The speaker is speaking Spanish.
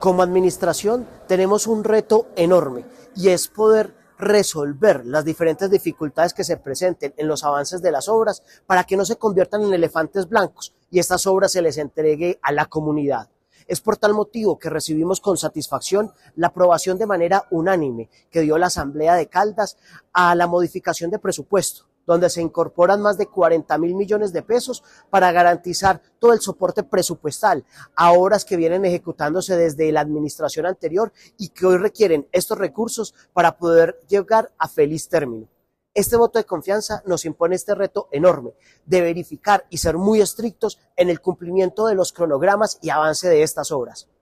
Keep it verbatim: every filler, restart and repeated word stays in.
Como administración tenemos un reto enorme y es poder resolver las diferentes dificultades que se presenten en los avances de las obras para que no se conviertan en elefantes blancos y estas obras se les entregue a la comunidad. Es por tal motivo que recibimos con satisfacción la aprobación de manera unánime que dio la Asamblea de Caldas a la modificación de presupuesto, donde se incorporan más de cuarenta mil millones de pesos para garantizar todo el soporte presupuestal a obras que vienen ejecutándose desde la administración anterior y que hoy requieren estos recursos para poder llegar a feliz término. Este voto de confianza nos impone este reto enorme de verificar y ser muy estrictos en el cumplimiento de los cronogramas y avance de estas obras.